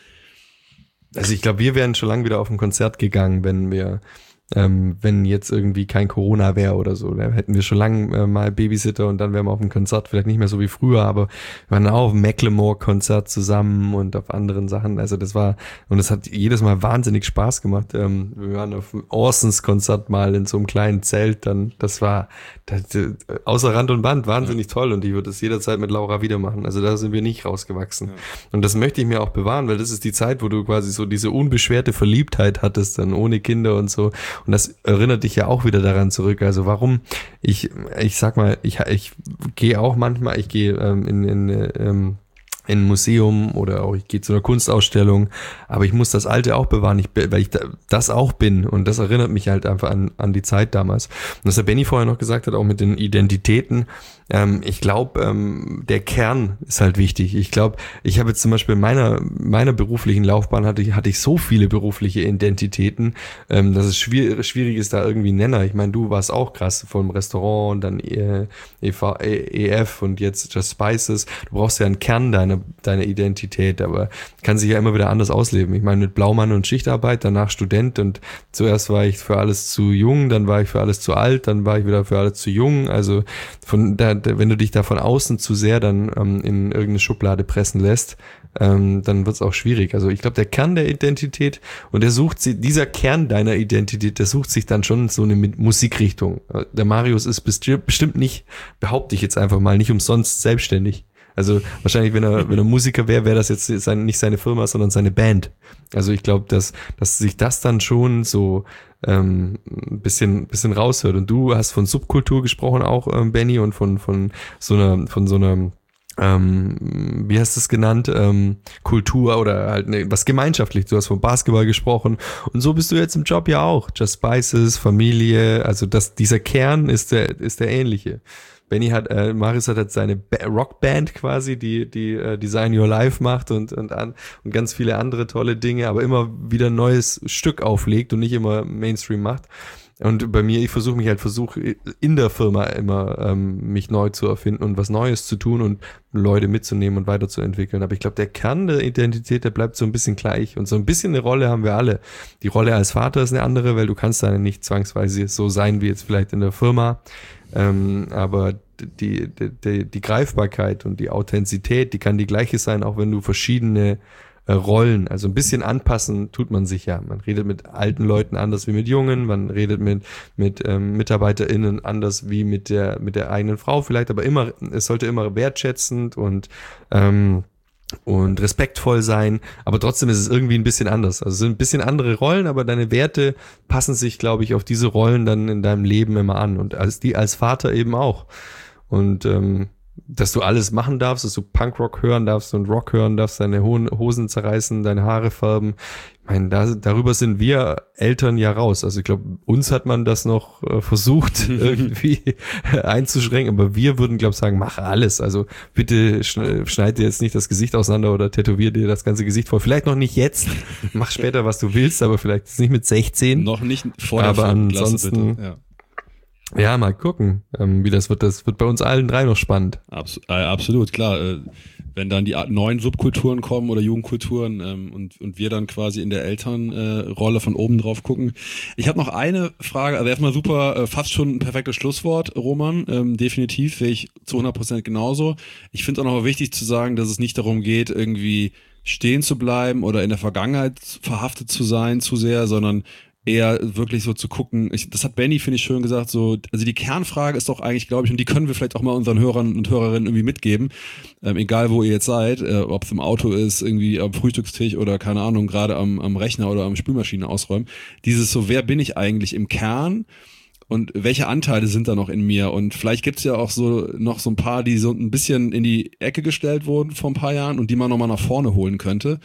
Also ich glaube, wir wären schon lange wieder auf ein Konzert gegangen, wenn wir Ähm, wenn jetzt irgendwie kein Corona wäre oder so. Da hätten wir schon lange äh, mal Babysitter und dann wären wir auf dem Konzert, vielleicht nicht mehr so wie früher, aber wir waren auch auf dem Macklemore-Konzert zusammen und auf anderen Sachen. Also das war, und es hat jedes Mal wahnsinnig Spaß gemacht. Ähm, wir waren auf dem Orsons-Konzert mal in so einem kleinen Zelt, dann, das war das, äh, außer Rand und Band wahnsinnig ja. toll und ich würde das jederzeit mit Laura wieder machen. Also da sind wir nicht rausgewachsen. Ja. Und das möchte ich mir auch bewahren, weil das ist die Zeit, wo du quasi so diese unbeschwerte Verliebtheit hattest, dann ohne Kinder und so. Und das erinnert dich ja auch wieder daran zurück. Also warum, ich, ich sag mal, ich, ich gehe auch manchmal, ich gehe ähm, in, in ähm, in ein Museum oder auch ich gehe zu einer Kunstausstellung, aber ich muss das Alte auch bewahren, ich, weil ich da, das auch bin und das erinnert mich halt einfach an, an die Zeit damals. Und was der Benny vorher noch gesagt hat, auch mit den Identitäten, ähm, ich glaube, ähm, der Kern ist halt wichtig. Ich glaube, ich habe jetzt zum Beispiel in meiner, meiner beruflichen Laufbahn hatte ich, hatte ich so viele berufliche Identitäten, ähm, dass es schwierig, schwierig ist, da irgendwie einen Nenner. Ich meine, du warst auch krass vom Restaurant und dann E F und jetzt Just Spices. Du brauchst ja einen Kern deiner deine Identität, aber kann sich ja immer wieder anders ausleben. Ich meine, mit Blaumann und Schichtarbeit, danach Student und zuerst war ich für alles zu jung, dann war ich für alles zu alt, dann war ich wieder für alles zu jung. Also von da, wenn du dich da von außen zu sehr dann ähm, in irgendeine Schublade pressen lässt, ähm, dann wird es auch schwierig. Also ich glaube, der Kern der Identität und der sucht sie, dieser Kern deiner Identität, der sucht sich dann schon so eine Musikrichtung. Der Marius ist bestimmt nicht, behaupte ich jetzt einfach mal, nicht umsonst selbstständig. Also wahrscheinlich, wenn er, wenn er Musiker wäre, wäre das jetzt sein, nicht seine Firma, sondern seine Band. Also ich glaube, dass, dass sich das dann schon so ähm, ein bisschen, bisschen raushört. Und du hast von Subkultur gesprochen auch, ähm, Benny, und von, von so einer, von so einer, ähm, wie hast du es genannt, ähm, Kultur oder halt ne, was gemeinschaftlich. Du hast von Basketball gesprochen und so bist du jetzt im Job ja auch. Just Spices, Familie, also das, dieser Kern ist der, ist der ähnliche. Benny hat, äh, Marius hat halt seine ba- Rockband quasi, die die äh, Design Your Life macht und und an und ganz viele andere tolle Dinge, aber immer wieder ein neues Stück auflegt und nicht immer Mainstream macht. Und bei mir, ich versuche mich halt, versuche in der Firma immer ähm, mich neu zu erfinden und was Neues zu tun und Leute mitzunehmen und weiterzuentwickeln. Aber ich glaube, der Kern der Identität, der bleibt so ein bisschen gleich. Und so ein bisschen eine Rolle haben wir alle. Die Rolle als Vater ist eine andere, weil du kannst dann nicht zwangsweise so sein wie jetzt vielleicht in der Firma. Ähm, aber die, die, die Greifbarkeit und die Authentizität, die kann die gleiche sein, auch wenn du verschiedene äh, Rollen, also ein bisschen anpassen tut man sich ja. Man redet mit alten Leuten anders wie mit Jungen, man redet mit mit ähm, MitarbeiterInnen anders wie mit der mit der eigenen Frau vielleicht, aber immer, es sollte immer wertschätzend und ähm, und respektvoll sein, aber trotzdem ist es irgendwie ein bisschen anders. Also es sind ein bisschen andere Rollen, aber deine Werte passen sich, glaube ich, auf diese Rollen dann in deinem Leben immer an und als die als Vater eben auch. Und ähm, dass du alles machen darfst, dass du Punkrock hören darfst und Rock hören darfst, deine Hosen zerreißen, deine Haare färben. Ich meine, da, darüber sind wir Eltern ja raus. Also ich glaube, uns hat man das noch äh, versucht irgendwie einzuschränken, aber wir würden, glaube ich, sagen, mach alles. Also bitte schneid dir jetzt nicht das Gesicht auseinander oder tätowier dir das ganze Gesicht voll. Vielleicht noch nicht jetzt, mach später, was du willst, aber vielleicht nicht mit sechzehn.
Noch nicht vor der
aber ansonsten, ja. Ja, mal gucken, ähm, wie das wird. Das wird bei uns allen drei noch spannend.
Abs- äh, absolut, klar. Äh, wenn dann die neuen Subkulturen kommen oder Jugendkulturen ähm, und und wir dann quasi in der Elternrolle äh, von oben drauf gucken. Ich habe noch eine Frage. Also erstmal super, äh, fast schon ein perfektes Schlusswort, Roman. Ähm, definitiv sehe ich zu hundert Prozent genauso. Ich finde es auch noch wichtig zu sagen, dass es nicht darum geht, irgendwie stehen zu bleiben oder in der Vergangenheit verhaftet zu sein zu sehr, sondern eher wirklich so zu gucken, ich, das hat Benny, finde ich, schön gesagt, so, also die Kernfrage ist doch eigentlich, glaube ich, und die können wir vielleicht auch mal unseren Hörern und Hörerinnen irgendwie mitgeben, ähm, egal wo ihr jetzt seid, äh, ob es im Auto ist, irgendwie am Frühstückstisch oder keine Ahnung, gerade am, am Rechner oder am Spülmaschine ausräumen, dieses so, wer bin ich eigentlich im Kern und welche Anteile sind da noch in mir und vielleicht gibt's ja auch so noch so ein paar, die so ein bisschen in die Ecke gestellt wurden vor ein paar Jahren und die man nochmal nach vorne holen könnte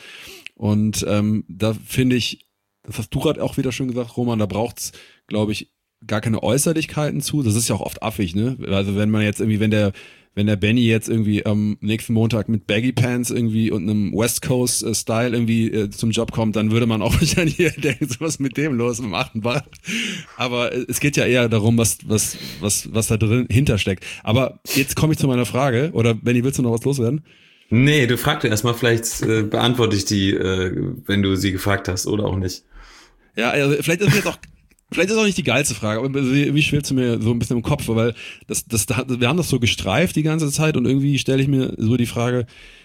und ähm, da finde ich, das hast du gerade auch wieder schön gesagt, Roman, da braucht's, glaube ich, gar keine Äußerlichkeiten zu. Das ist ja auch oft affig, ne? Also wenn man jetzt irgendwie, wenn der, wenn der Benny jetzt irgendwie am nächsten Montag mit Baggy Pants irgendwie und einem West Coast äh, Style irgendwie äh, zum Job kommt, dann würde man auch wahrscheinlich denken, so was ist mit dem los im achten Bad. Aber äh, es geht ja eher darum, was, was, was, was da drin hintersteckt. Aber jetzt komme ich zu meiner Frage. Oder Benny, willst du noch was loswerden?
Nee, du fragst erst mal, vielleicht äh, beantworte ich die, äh, wenn du sie gefragt hast oder auch nicht.
Ja, also vielleicht ist jetzt auch, vielleicht ist auch nicht die geilste Frage, aber wie schwebt sie mir so ein bisschen im Kopf, weil das, das, wir haben das so gestreift die ganze Zeit und irgendwie stelle ich mir so die Frage,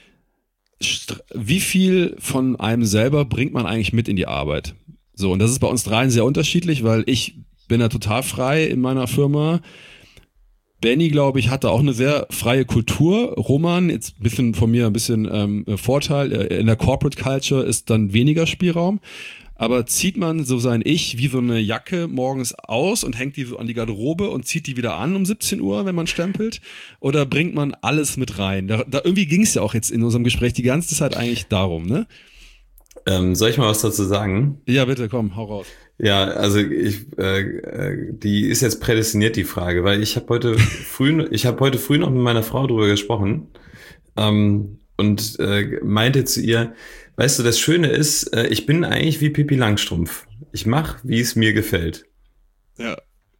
wie viel von einem selber bringt man eigentlich mit in die Arbeit? So, und das ist bei uns dreien sehr unterschiedlich, weil ich bin ja total frei in meiner Firma. Benny, glaube ich, hatte auch eine sehr freie Kultur. Roman, jetzt ein bisschen von mir ein bisschen ähm, Vorteil, in der Corporate Culture ist dann weniger Spielraum. Aber zieht man so sein Ich wie so eine Jacke morgens aus und hängt die so an die Garderobe und zieht die wieder an um siebzehn Uhr, wenn man stempelt? Oder bringt man alles mit rein? Da, da irgendwie ging es ja auch jetzt in unserem Gespräch die ganze Zeit eigentlich darum, ne?
Ähm, soll ich mal was dazu sagen?
Ja, bitte, komm, hau raus.
Ja, also ich, äh, die ist jetzt prädestiniert, die Frage, weil ich habe heute früh, ich habe heute früh noch mit meiner Frau drüber gesprochen ähm, und äh, meinte zu ihr, weißt du, das Schöne ist, äh, ich bin eigentlich wie Pippi Langstrumpf. Ich mache, wie es mir gefällt.
Ja.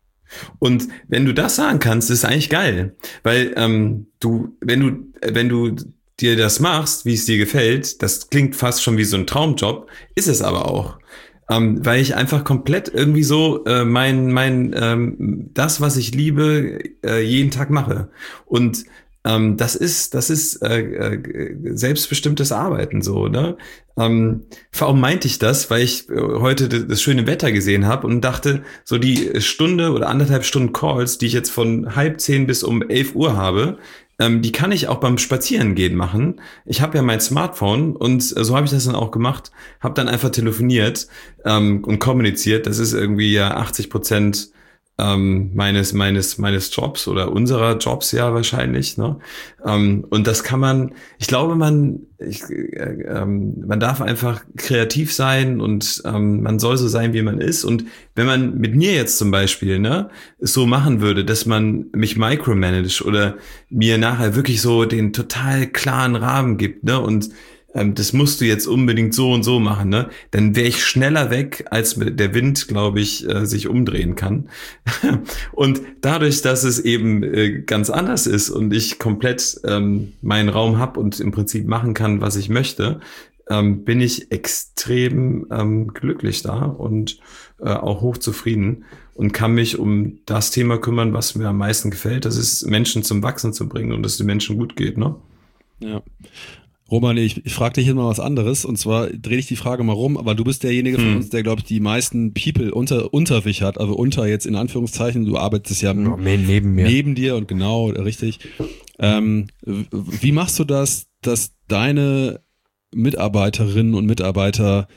Und wenn du das sagen kannst, ist eigentlich geil, weil ähm, du, wenn du, wenn du dir das machst, wie es dir gefällt, das klingt fast schon wie so ein Traumjob, ist es aber auch. Ähm, weil ich einfach komplett irgendwie so äh, mein, mein, ähm, das, was ich liebe, äh, jeden Tag mache. Und ähm, das ist, das ist äh, äh, selbstbestimmtes Arbeiten so, ne? Ähm, warum meinte ich das? Weil ich äh, heute das, das schöne Wetter gesehen habe und dachte, so die Stunde oder anderthalb Stunden Calls, die ich jetzt von halb zehn bis um elf Uhr habe, Ähm, die kann ich auch beim Spazierengehen machen. Ich habe ja mein Smartphone und äh, so habe ich das dann auch gemacht. Habe dann einfach telefoniert ähm, und kommuniziert. Das ist irgendwie ja achtzig Prozent ähm, meines meines meines Jobs oder unserer Jobs ja wahrscheinlich. Ne? Ähm, und das kann man. Ich glaube, man ich, äh, ähm, man darf einfach kreativ sein und ähm, man soll so sein, wie man ist. Und wenn man mit mir jetzt zum Beispiel ne es so machen würde, dass man mich micromanagt oder mir nachher wirklich so den total klaren Rahmen gibt, ne und ähm, das musst du jetzt unbedingt so und so machen, ne, dann wäre ich schneller weg, als der Wind, glaube ich, äh, sich umdrehen kann. Und dadurch, dass es eben äh, ganz anders ist und ich komplett ähm, meinen Raum habe und im Prinzip machen kann, was ich möchte, ähm, bin ich extrem ähm, glücklich da und äh, auch hochzufrieden und kann mich um das Thema kümmern, was mir am meisten gefällt. Das ist, Menschen zum Wachsen zu bringen und dass es den Menschen gut geht, ne?
Ja. Roman, ich, ich frage dich jetzt mal was anderes und zwar drehe ich die Frage mal rum, aber du bist derjenige von hm. uns, der, glaube ich, die meisten People unter unter sich hat, also unter jetzt in Anführungszeichen, du arbeitest ja
oh, neben mir.
Neben dir und genau, richtig. Ähm, wie machst du das, dass deine Mitarbeiterinnen und Mitarbeiter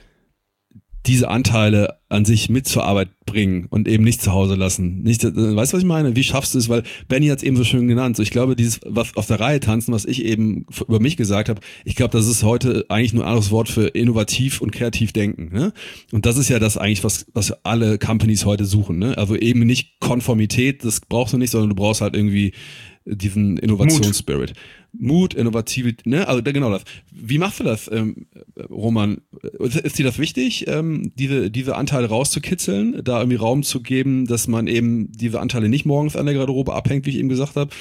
diese Anteile an sich mit zur Arbeit bringen und eben nicht zu Hause lassen? Nicht, weißt du, was ich meine? Wie schaffst du es? Weil Benny hat es eben so schön genannt. So, ich glaube, dieses was auf der Reihe tanzen, was ich eben über mich gesagt habe, ich glaube, das ist heute eigentlich nur ein anderes Wort für innovativ und kreativ denken. Ne? Und das ist ja das eigentlich, was was alle Companies heute suchen. Ne? Also eben nicht Konformität, das brauchst du nicht, sondern du brauchst halt irgendwie diesen Innovationsspirit. Mut, Innovativität, ne? Also genau das. Wie machst du das, ähm, Roman? Ist, ist dir das wichtig, ähm, diese diese Anteile rauszukitzeln, da irgendwie Raum zu geben, dass man eben diese Anteile nicht morgens an der Garderobe abhängt, wie ich eben gesagt habe?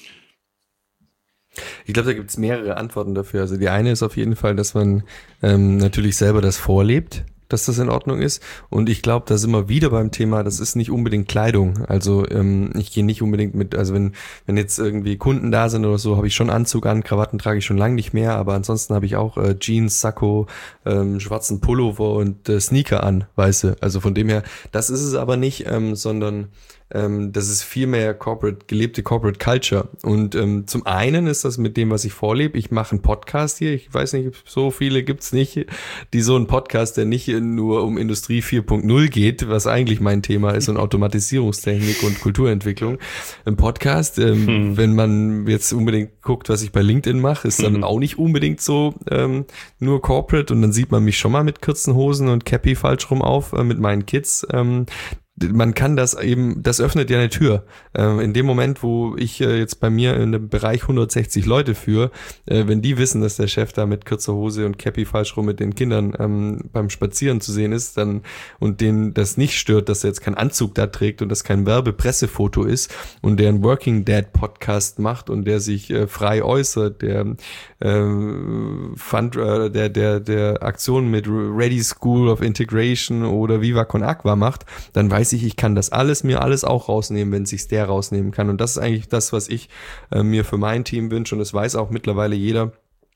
Ich glaube, da gibt es mehrere Antworten dafür. Also die eine ist auf jeden Fall, dass man ähm, natürlich selber das vorlebt, dass das in Ordnung ist. Und ich glaube, da sind wir wieder beim Thema, das ist nicht unbedingt Kleidung. Also ähm, ich gehe nicht unbedingt mit, also wenn wenn jetzt irgendwie Kunden da sind oder so, habe ich schon Anzug an, Krawatten trage ich schon lange nicht mehr, aber ansonsten habe ich auch äh, Jeans, Sakko, ähm, schwarzen Pullover und äh, Sneaker an, weißt du. Also von dem her, das ist es aber nicht, ähm, sondern ähm, das ist viel mehr Corporate, gelebte Corporate Culture. Und ähm, zum einen ist das mit dem, was ich vorlebe. Ich mache einen Podcast hier. Ich weiß nicht, so viele gibt's nicht, die so einen Podcast, der nicht nur um Industrie vier Punkt null geht, was eigentlich mein Thema ist, und Automatisierungstechnik und Kulturentwicklung. Ein Podcast, ähm, hm. wenn man jetzt unbedingt guckt, was ich bei LinkedIn mache, ist dann hm. auch nicht unbedingt so ähm, nur Corporate, und dann sieht man mich schon mal mit kurzen Hosen und Cappy falsch rum auf äh, mit meinen Kids. Ähm, man kann das eben, das öffnet ja eine Tür. Äh, in dem Moment, wo ich äh, jetzt bei mir in dem Bereich hundertsechzig Leute führe, äh, wenn die wissen, dass der Chef da mit kurzer Hose und Cappy falsch rum mit den Kindern ähm, beim Spazieren zu sehen ist, dann und denen das nicht stört, dass er jetzt keinen Anzug da trägt und das kein Werbepressefoto ist und der einen Working Dad Podcast macht und der sich äh, frei äußert, der äh, Fund, äh, der der der Aktionen mit Ready School of Integration oder Viva Con Aqua macht, dann weiß ich, ich kann das alles, mir alles auch rausnehmen, wenn sich's der rausnehmen kann. Und das ist eigentlich das, was ich äh, mir für mein Team wünsche. Und das weiß auch mittlerweile jeder,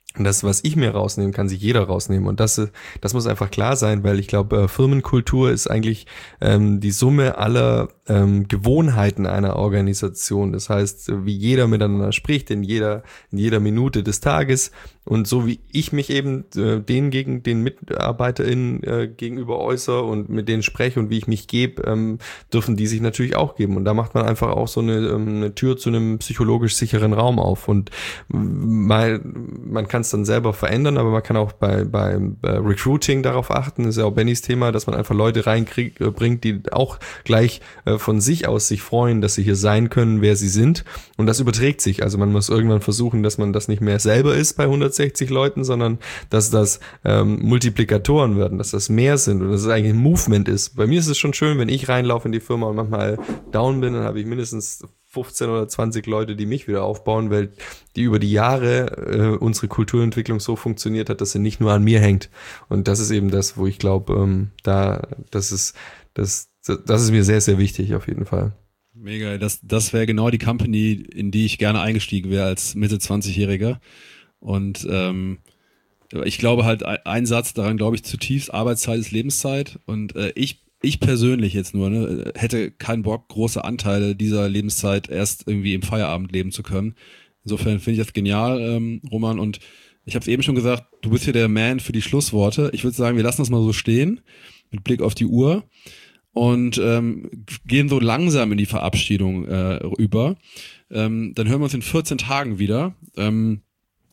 Und das, was ich mir rausnehme, kann sich jeder rausnehmen. Und das, das muss einfach klar sein, weil ich glaube, Firmenkultur ist eigentlich ähm, die Summe aller ähm, Gewohnheiten einer Organisation. Das heißt, wie jeder miteinander spricht in jeder in jeder Minute des Tages und so wie ich mich eben äh, denen gegen den MitarbeiterInnen äh, gegenüber äußere und mit denen spreche und wie ich mich gebe, ähm, dürfen die sich natürlich auch geben. Und da macht man einfach auch so eine, ähm, eine Tür zu einem psychologisch sicheren Raum auf. Und mal, man kann es dann selber verändern, aber man kann auch bei, bei, bei Recruiting darauf achten. Das ist ja auch Bennys Thema, dass man einfach Leute reinbringt, die auch gleich äh, von sich aus sich freuen, dass sie hier sein können, wer sie sind. Und das überträgt sich. Also man muss irgendwann versuchen, dass man das nicht mehr selber ist bei hundertsechzig Leuten, sondern dass das ähm, Multiplikatoren werden, dass das mehr sind und dass es eigentlich ein Movement ist. Bei mir ist es schon schön, wenn ich reinlaufe in die Firma und manchmal down bin, dann habe ich mindestens fünfzehn oder zwanzig Leute, die mich wieder aufbauen, weil die über die Jahre äh, unsere Kulturentwicklung so funktioniert hat, dass sie nicht nur an mir hängt. Und das ist eben das, wo ich glaube, ähm, da, das ist, das, das ist mir sehr, sehr wichtig auf jeden Fall.
Mega, das, das wäre genau die Company, in die ich gerne eingestiegen wäre als Mitte zwanzigjähriger. Und ähm, ich glaube halt, ein Satz daran glaube ich zutiefst, Arbeitszeit ist Lebenszeit. Und äh, ich Ich persönlich jetzt nur, ne, hätte keinen Bock, große Anteile dieser Lebenszeit erst irgendwie im Feierabend leben zu können. Insofern finde ich das genial, ähm, Roman. Und ich habe es eben schon gesagt, du bist hier der Man für die Schlussworte. Ich würde sagen, wir lassen das mal so stehen, mit Blick auf die Uhr und ähm, gehen so langsam in die Verabschiedung äh, über. Ähm, dann hören wir uns in vierzehn Tagen wieder. Ähm,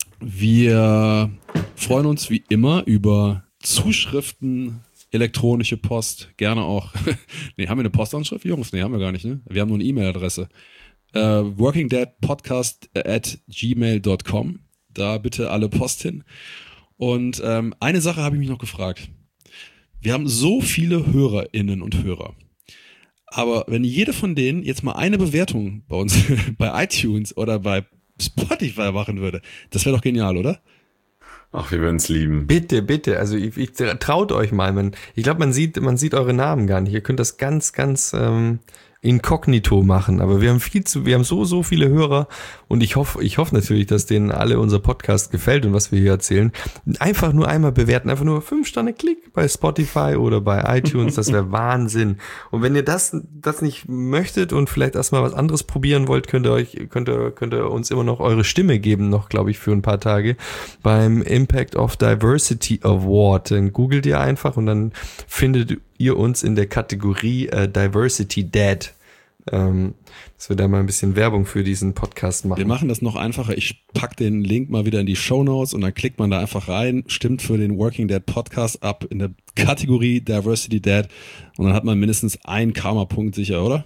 wir freuen uns wie immer über Zuschriften, elektronische Post, gerne auch. Nee, haben wir eine Postanschrift, Jungs? Nee, haben wir gar nicht, ne? Wir haben nur eine E-Mail-Adresse. Äh, workingdeadpodcast at gmail dot com. Da bitte alle Post hin. Und ähm, eine Sache habe ich mich noch gefragt. Wir haben so viele HörerInnen und Hörer. Aber wenn jede von denen jetzt mal eine Bewertung bei uns, bei iTunes oder bei Spotify machen würde, das wäre doch genial, oder?
Ach, wir würden es lieben.
Bitte, bitte. Also ich, ich traut euch mal. Man, ich glaube, man sieht, man sieht eure Namen gar nicht. Ihr könnt das ganz, ganz ähm, inkognito machen. Aber wir haben viel zu, wir haben so, so viele Hörer und ich hoffe, ich hoffe natürlich, dass denen alle unser Podcast gefällt und was wir hier erzählen. Einfach nur einmal bewerten, einfach nur fünf Sterne Klick bei Spotify oder bei iTunes. Das wäre Wahnsinn. Und wenn ihr das, das nicht möchtet und vielleicht erstmal was anderes probieren wollt, könnt ihr euch, könnt ihr, könnt ihr uns immer noch eure Stimme geben, noch, glaube ich, für ein paar Tage beim Impact of Diversity Award. Dann googelt ihr einfach und dann findet ihr uns in der Kategorie äh, Diversity Dad. Ähm, dass wir da mal ein bisschen Werbung für diesen Podcast machen.
Wir machen das noch einfacher. Ich pack den Link mal wieder in die Shownotes und dann klickt man da einfach rein, stimmt für den Working Dad Podcast ab in der Kategorie Diversity Dad und dann hat man mindestens einen Karma-Punkt sicher, oder?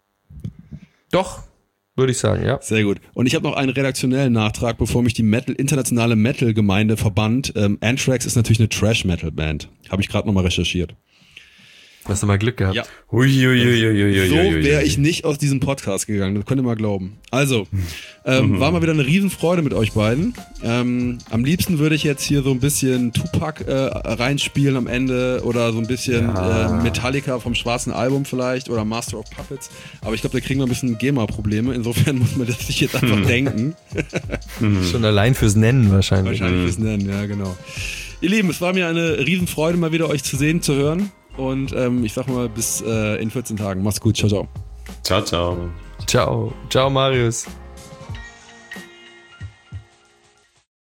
Doch, würde ich sagen, ja.
Sehr gut. Und ich habe noch einen redaktionellen Nachtrag, bevor mich die Metal, internationale Metal-Gemeinde verbannt. Ähm, Anthrax ist natürlich eine Trash-Metal-Band. Habe ich gerade nochmal recherchiert.
Hast du mal Glück gehabt?
Ja.
Hui, hui, hui, hui, hui,
so
hui,
wäre
hui.
ich nicht aus diesem Podcast gegangen, das könnt ihr mal glauben. Also, ähm, war mal wieder eine Riesenfreude mit euch beiden. Ähm, am liebsten würde ich jetzt hier so ein bisschen Tupac äh, reinspielen am Ende oder so ein bisschen
Ja.
äh, Metallica vom schwarzen Album vielleicht oder Master of Puppets. Aber ich glaube, da kriegen wir ein bisschen GEMA-Probleme. Insofern muss man das sich jetzt einfach denken.
Schon allein fürs Nennen wahrscheinlich.
Wahrscheinlich fürs Nennen, ja genau. Ihr Lieben, es war mir eine Riesenfreude, mal wieder euch zu sehen, zu hören. Und ähm, ich sag mal, bis äh, in vierzehn Tagen. Macht's gut. Ciao, ciao.
Ciao, ciao.
Ciao. Ciao, Marius.